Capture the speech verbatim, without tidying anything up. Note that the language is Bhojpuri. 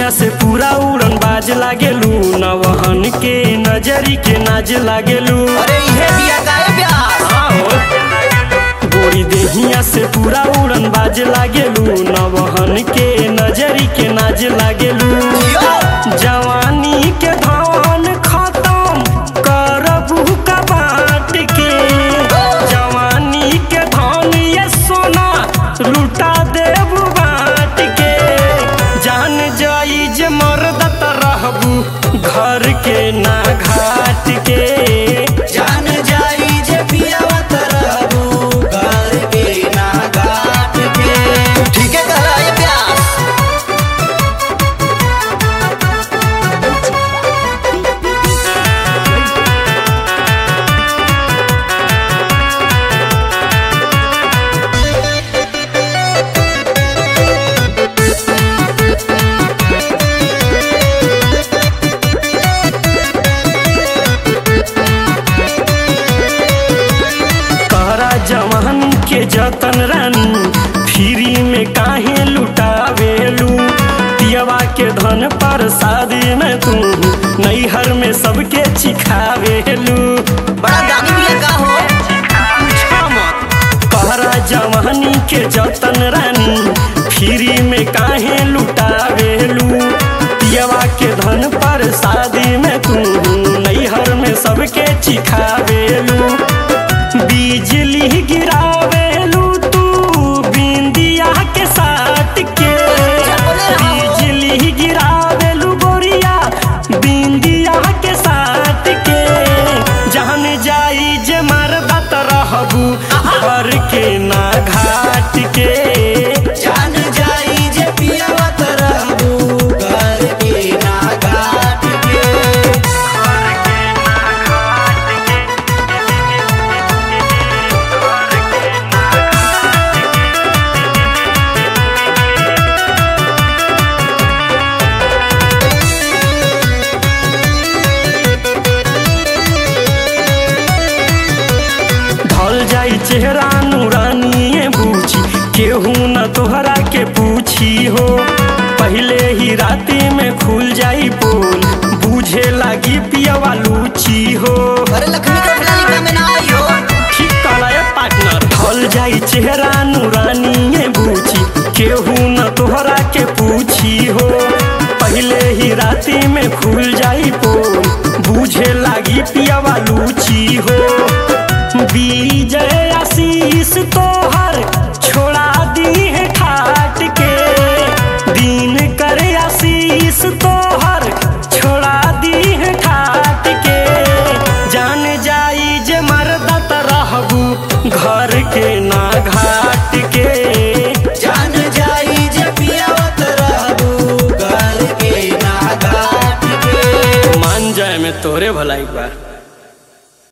देहिया से पूरा उड़न बाज लागेलू, नवहन के नजरी के नाज लागेलू। अरे इहे बिया गाए प्यास गोरी देहिया से पूरा उड़न बाज लागेलू, नवहन के नजरी के नाज लागेलू। जवानी के धान खत्म करबू का बाट के, जवानी के धान ये सोना लुटा देबू बाट के। जान जाई जे मर्द त रहबू घर के ना घाट के, जान जाई जे पियावा त रहबू घर के ना घाट के। ठीक है कहला ये प्यास जवान के जतन रानी फ्री में काहे लुटावेलू। पियवा के धन पर शादी में तू नैहर में सबके चिखावेलू। बड़ा गानी बिया का हो कहरा जवानी के जतन रानी फ्री में काहे लुटावेलू। पियवा के धन पर शादी में तू नैहर में सबके चिखावेलू। बिजली गिरावेलू तू बिंदिया के साथ के, बिजली गिरावेलू गोरिया बिंदिया के साथ के। जान जाई जे मर्दा त रहबू घर के ना घाट के, जान जाई जे पियावा त रहबू घर के ना घाट के। जाई चेहरा नूरानी बूझी केहू न तोहरा के पूछी हो। पहले ही राती में खुल जाई पोल बूझे लागी पियवा लूची हो। अरे लक्ष्मी का फिलहाल में ना आई हो। ठीक कहला ये पार्टनर। ढल जाई चेहरा नूरानी बूझी केहू न तोहरा के पूछी हो। पहले ही राती में खुल जाई पोल बूझे लागी पियवा लूची हो। विजय आशीष तोहर छोड़ा दी है ठाट के, दिन करे आशीष तोहर छोड़ा दी है ठाट के। जान जाई जे मर्दा त रहबू घर के ना घाट के, जान जाई जे पियावा त रहबू घर के ना घाट के। मान जाए में तोरे भलाई बा।